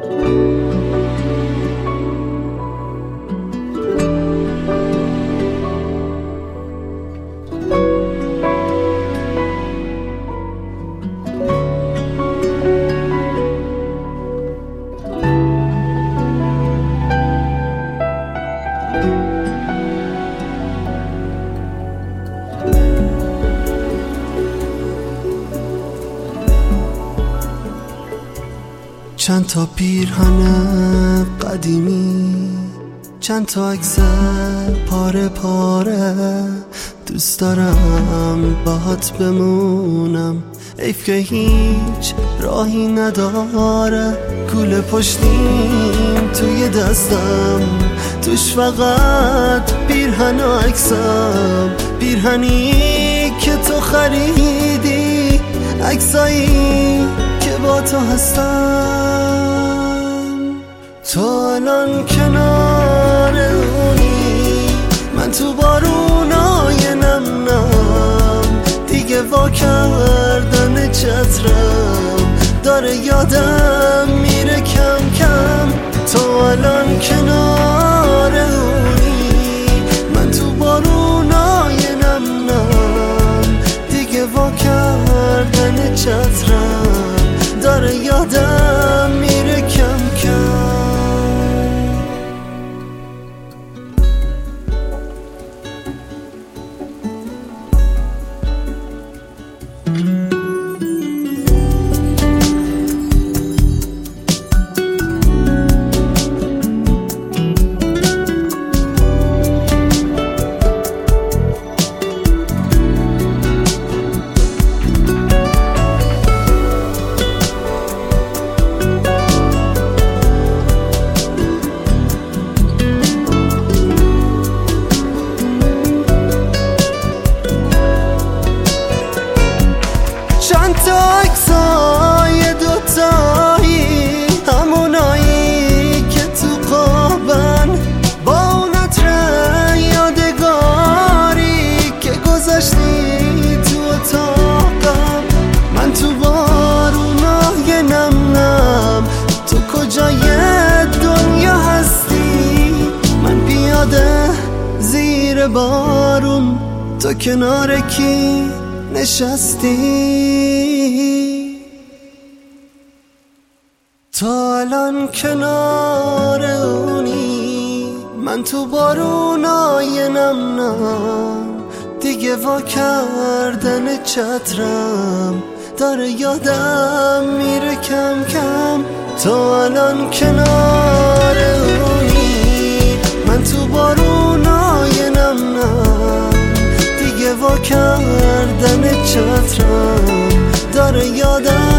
چند تا پیرهن قدیمی، چند تا عکس پاره پاره، دوست دارم باهات بمونم، حیف که هیچ راهی نداره. کوله پشتیم توی دستم، توش فقط پیرهن و عکسم، پیرهنی که تو خریدی، عکسایی که با تو هستم. تو الان کنار اونی، من تو بارونای نم دیگه وا کردن چترم داره یادم میره کم کم. تو الان کنار اونی، من تو بارونای نم دیگه وا کردن چترم داره یادم میره کم کم. چند تا عکسای دوتایی، همونایی که تو قابن، با اون عطر یادگاری که گذاشتی تو اتاقم. من تو بارونای نم تو کجای دنیا هستی؟ من پیاده زیر بارون، تو کنار کی نشستی؟ تو الان کنار اونی، من تو بارونای نم دیگه وا کردن چترم داره یادم میره کم کم. تو الان کنار اونی، من تو بارونای نم دیگه وا کردن چترم داره یادم